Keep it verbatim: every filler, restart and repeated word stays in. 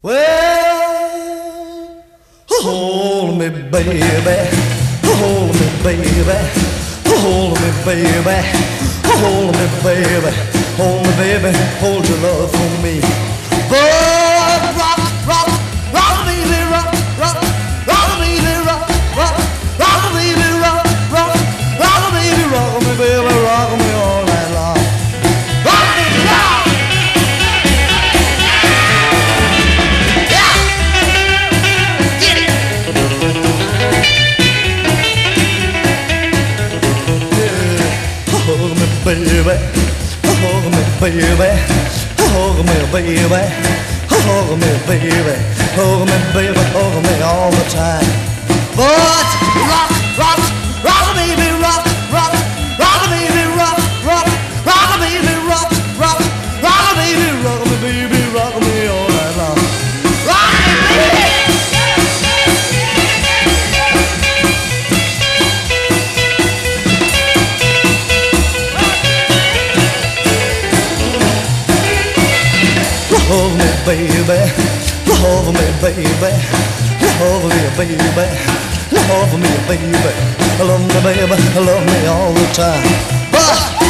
Well, hold me, baby, hold me, baby, hold me, baby, hold me, baby, hold me, baby, hold your love for me. But rock, rock, rock me, rock, rock, rock me, rock, rock, rock me, rock, rock, rock me, rock me, baby, rock me all night long. Rock me, rock. Hold me, baby, hold me, baby, hold me, baby, hold me, baby, hold me, baby, hold me all the time. But rock, rock, rock me, rock, rock, rock me, rock, rock, rock me, rock, rock, rock me, rock me, baby, rock me all night long. Rock me, baby. Love me, baby, love me, baby, love me, baby, love me, baby, love me, baby, love me all the time. But